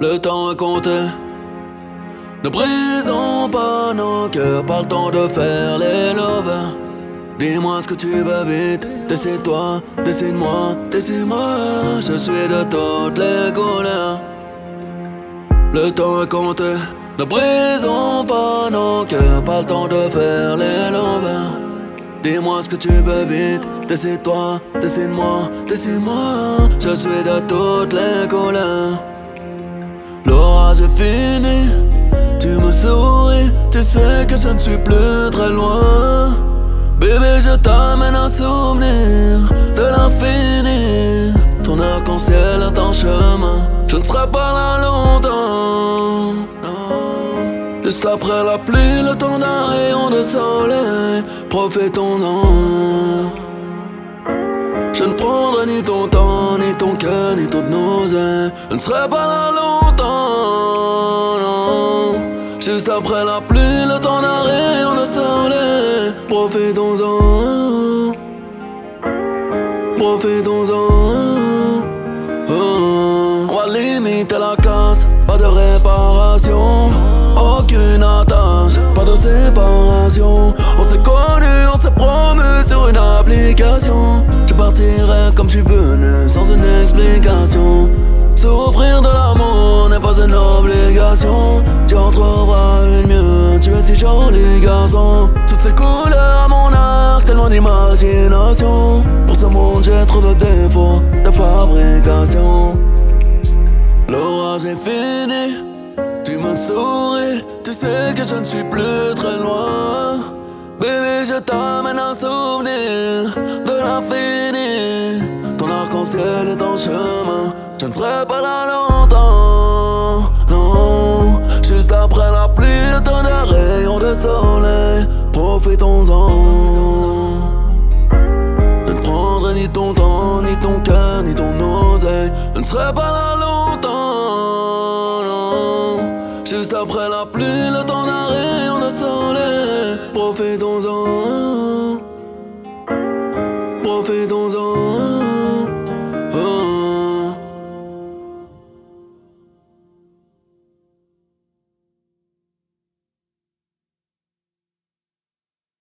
Le temps est compté. Ne brisons pas nos cœurs, pas le temps de faire les lovers. Dis-moi ce que tu veux vite, décide-toi, décide-moi, décide-moi. Je suis de toutes les couleurs. Le temps est compté. Ne brisons pas nos cœurs, pas le temps de faire les lovers. Dis-moi ce que tu veux vite, décide-toi, décide-moi, décide-moi. Je suis de toutes les couleurs. L'orage est fini, tu me souris, tu sais que je ne suis plus très loin. Bébé, je t'amène un souvenir de l'infini. Ton arc-en-ciel est en chemin, je ne serai pas là longtemps. Juste après la pluie, le temps d'un rayon de soleil, profitons-en. Je ne prendrai ni ton temps, ni ton cœur, ni ton oseille. Je ne serai pas là longtemps, non. Juste après la pluie, le temps d'un rayon de soleil, profitons-en. Profitons-en. On va limiter la casse, pas de réparation. Aucune attache, pas de séparation. On s'est connus, on s'est promu sur une application. Je partirai comme je suis venu, sans une explication. Souffrir de l'amour n'est pas une obligation. Tu en trouveras une mieux, tu es si joli garçon. Toutes ces couleurs à mon arc, tellement d'imagination. Pour ce monde j'ai trop de défauts de fabrication. L'orage est fini, tu me souris, tu sais que je ne suis plus très loin. Bébé, je t'amène un souvenir de l'infini. Ton arc-en-ciel est en chemin, je ne serai pas là longtemps, non. Juste après la pluie, le temps d'un rayon de soleil, profitons-en. Je ne prendrai ni ton temps, ni ton cœur, ni ton oseille. Je ne serai pas là longtemps, non. Juste après la pluie, le temps d'un rayon de soleil, profitons-en. Profitons-en.